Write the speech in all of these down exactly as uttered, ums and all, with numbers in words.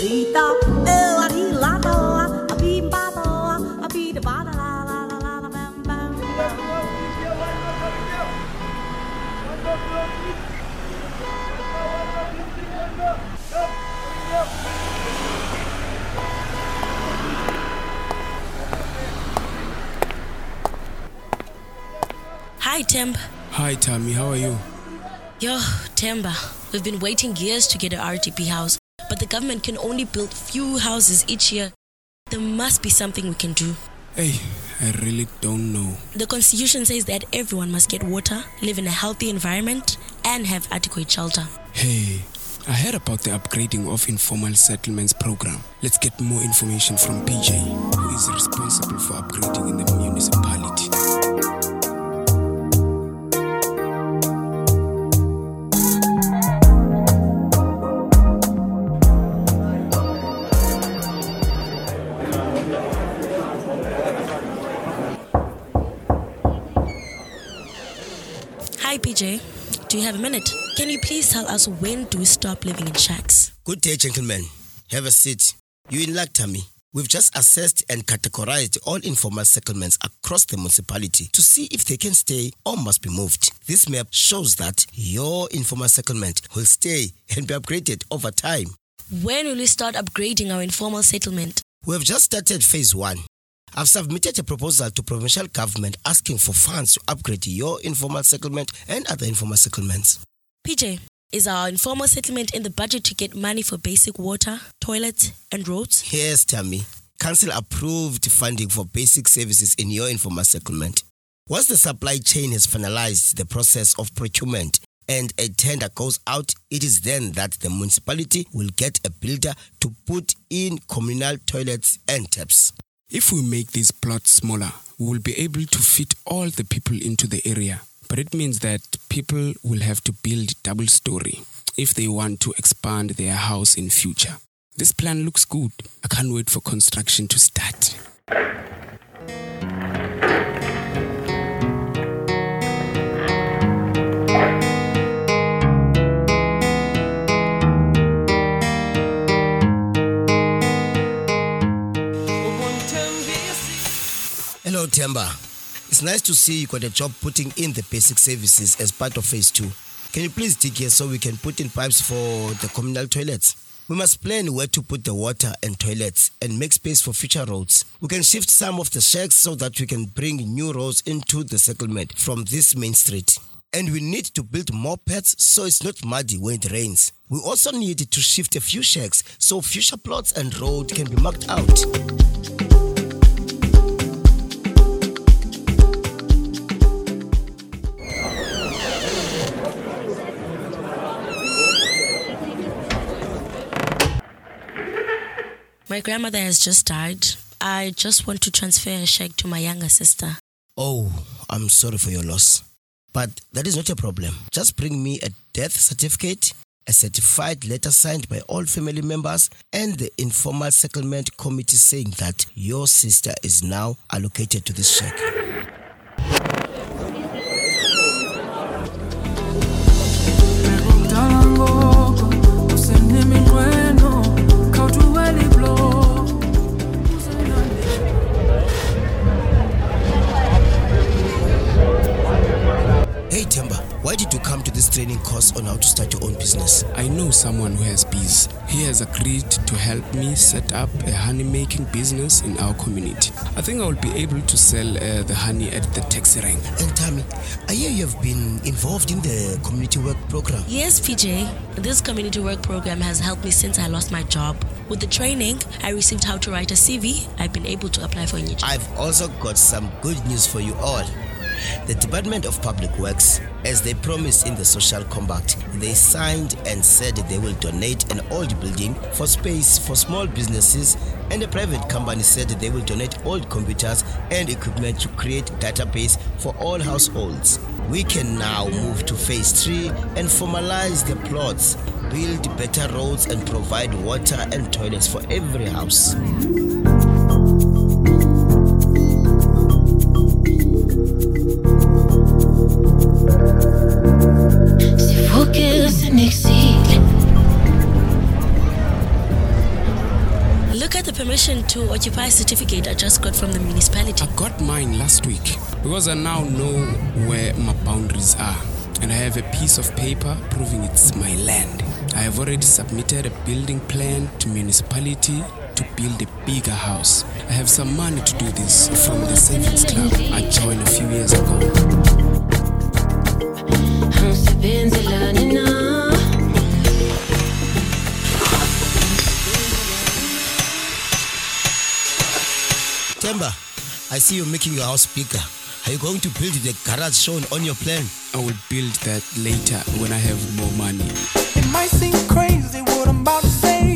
Hi, Temba. Hi, Tammy. How are you? Yo, Temba, we've been waiting years to get an R D P house, but the government can only build few houses each year. There must be something we can do. Hey, I really don't know. The Constitution says that everyone must get water, live in a healthy environment, and have adequate shelter. Hey, I heard about the upgrading of informal settlements program. Let's get more information from P J, who is responsible for upgrading in the municipality. Hi, P J. Do you have a minute? Can you please tell us when do we stop living in shacks? Good day, gentlemen. Have a seat. You're in luck, Tammy. We've just assessed and categorized all informal settlements across the municipality to see if they can stay or must be moved. This map shows that your informal settlement will stay and be upgraded over time. When will we start upgrading our informal settlement? We have just started phase one. I've submitted a proposal to provincial government asking for funds to upgrade your informal settlement and other informal settlements. P J, is our informal settlement in the budget to get money for basic water, toilets, and roads? Yes, Tammy. Council approved funding for basic services in your informal settlement. Once the supply chain has finalized the process of procurement and a tender goes out, it is then that the municipality will get a builder to put in communal toilets and taps. If we make these plots smaller, we will be able to fit all the people into the area. But it means that people will have to build double story if they want to expand their house in future. This plan looks good. I can't wait for construction to start. Hello, Temba. It's nice to see you got a job putting in the basic services as part of phase two. Can you please dig here so we can put in pipes for the communal toilets? We must plan where to put the water and toilets and make space for future roads. We can shift some of the shacks so that we can bring new roads into the settlement from this main street. And we need to build more paths so it's not muddy when it rains. We also need to shift a few shacks so future plots and roads can be marked out. My grandmother has just died. I just want to transfer a check to my younger sister. Oh, I'm sorry for your loss. But that is not a problem. Just bring me a death certificate, a certified letter signed by all family members, and the informal settlement committee saying that your sister is now allocated to this check. Hey Temba, why did you come to this training course on how to start your own business? I know someone who has bees. He has agreed to help me set up a honey making business in our community. I think I will be able to sell uh, the honey at the taxi rank. And Tammy, I hear you have been involved in the community work program. Yes, P J. This community work program has helped me since I lost my job. With the training, I received how to write a C V. I've been able to apply for a new job. I've also got some good news for you all. The Department of Public Works, as they promised in the social compact, they signed and said they will donate an old building for space for small businesses, and a private company said they will donate old computers and equipment to create a database for all households. We can now move to phase three and formalize the plots, build better roads and provide water and toilets for every house. permission to occupy certificate I just got from the municipality? I got mine last week because I now know where my boundaries are. And I have a piece of paper proving it's my land. I have already submitted a building plan to municipality to build a bigger house. I have some money to do this from the savings club I joined a few years ago. Themba, I see you making your house bigger. Are you going to build the garage shown on your plan? I will build that later when I have more money. It might seem crazy what I'm about to say.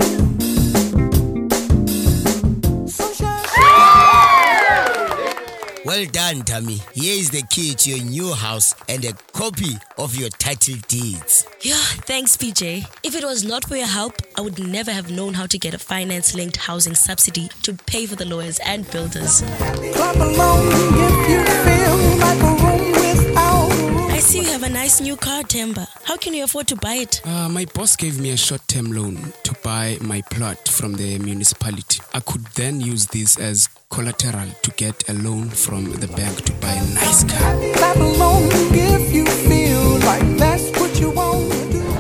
Well done, Tammy. Here is the key to your new house and a copy of your title deeds. Yeah, thanks, P J. If it was not for your help, I would never have known how to get a finance-linked housing subsidy to pay for the lawyers and builders. Clap along if you feel like a room without. I see you have a nice new car, Themba. How can you afford to buy it? Uh, my boss gave me a short-term loan to buy my plot from the municipality. I could then use this as collateral to get a loan from the bank to buy a nice car. Clap along if you feel like that's what you want to do.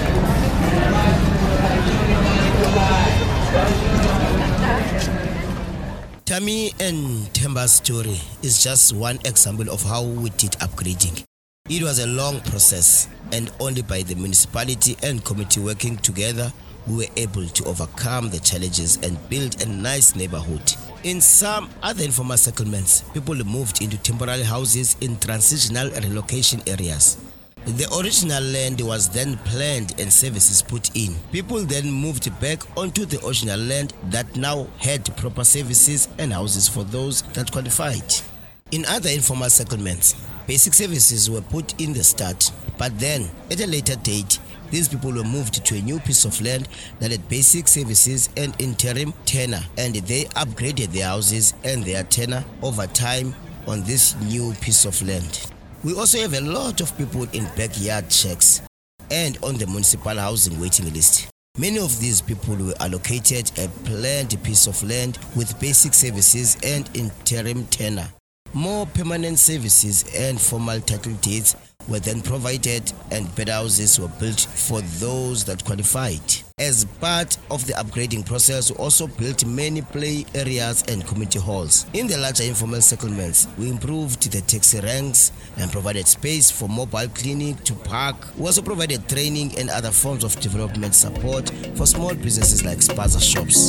Tammy and Themba's story is just one example of how we did upgrading. It was a long process, and only by the municipality and committee working together, we were able to overcome the challenges and build a nice neighborhood. In some other informal settlements, people moved into temporary houses in transitional relocation areas. The original land was then planned and services put in. People then moved back onto the original land that now had proper services and houses for those that qualified. In other informal settlements, basic services were put in the start, but then at a later date, these people were moved to a new piece of land that had basic services and interim tenure, and they upgraded their houses and their tenure over time on this new piece of land. We also have a lot of people in backyard shacks and on the municipal housing waiting list. Many of these people were allocated a planned piece of land with basic services and interim tenure. More permanent services and formal title deeds were then provided, and better houses were built for those that qualified. As part of the upgrading process, we also built many play areas and community halls. In the larger informal settlements, we improved the taxi ranks and provided space for mobile clinic to park. We also provided training and other forms of development support for small businesses like spaza shops.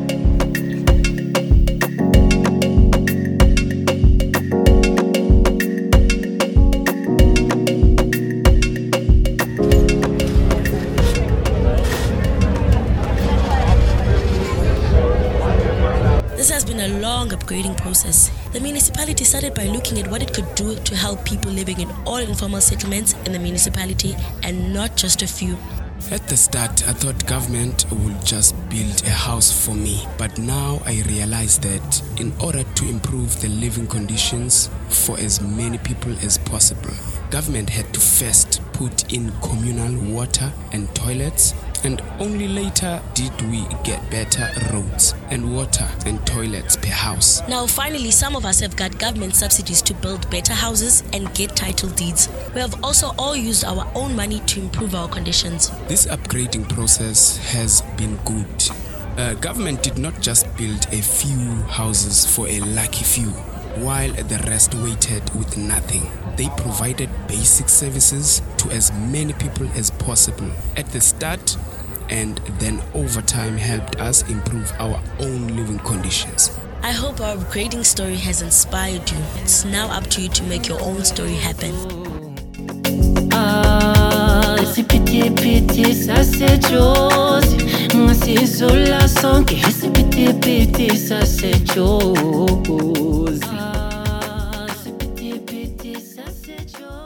Upgrading process. The municipality started by looking at what it could do to help people living in all informal settlements in the municipality and not just a few. At the start, I thought government would just build a house for me, but now I realize that in order to improve the living conditions for as many people as possible, government had to first put in communal water and toilets, and only later did we get better roads and water and toilets per house. Now finally, some of us have got government subsidies to build better houses and get title deeds. We have also all used our own money to improve our conditions. This upgrading process has been good. Uh, government did not just build a few houses for a lucky few, while the rest waited with nothing. They provided basic services to as many people as possible at the start, and then over time helped us improve our own living conditions. I hope our upgrading story has inspired you. It's now up to you to make your own story happen. Ah, esse piti piti ça c'est chose. Ngasi zola sonke esse piti piti ça c'est chose. Ah, esse piti piti ça c'est chose.